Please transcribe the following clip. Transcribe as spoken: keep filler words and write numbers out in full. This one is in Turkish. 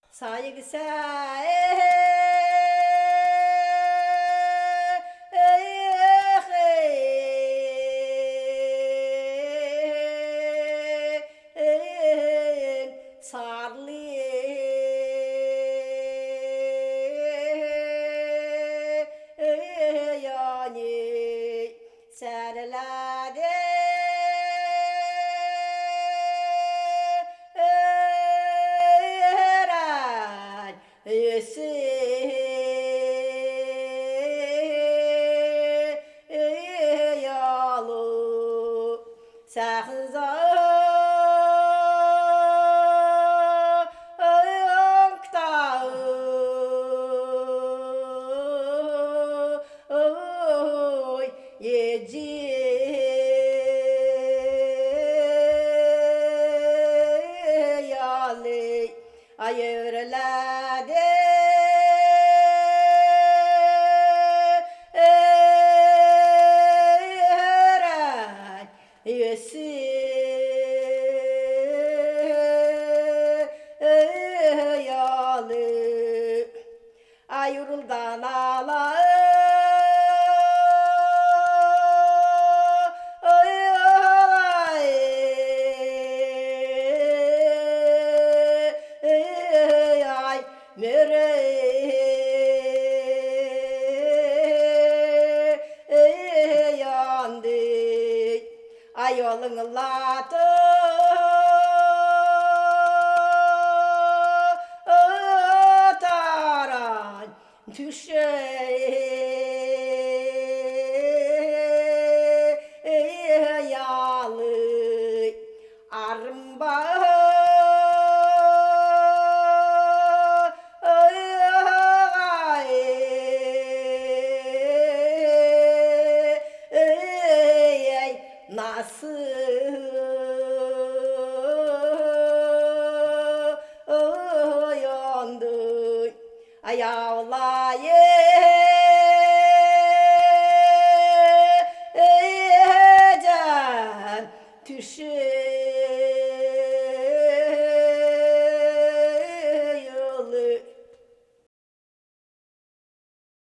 Saygısa sarlı yani serlerde yalı sakza yeci yalı ayırlade yesi yalı ayrıldan ala ay mere yandı ay yolun latı taran düşe yalı armba nasıl yandı ayağlayı can düşür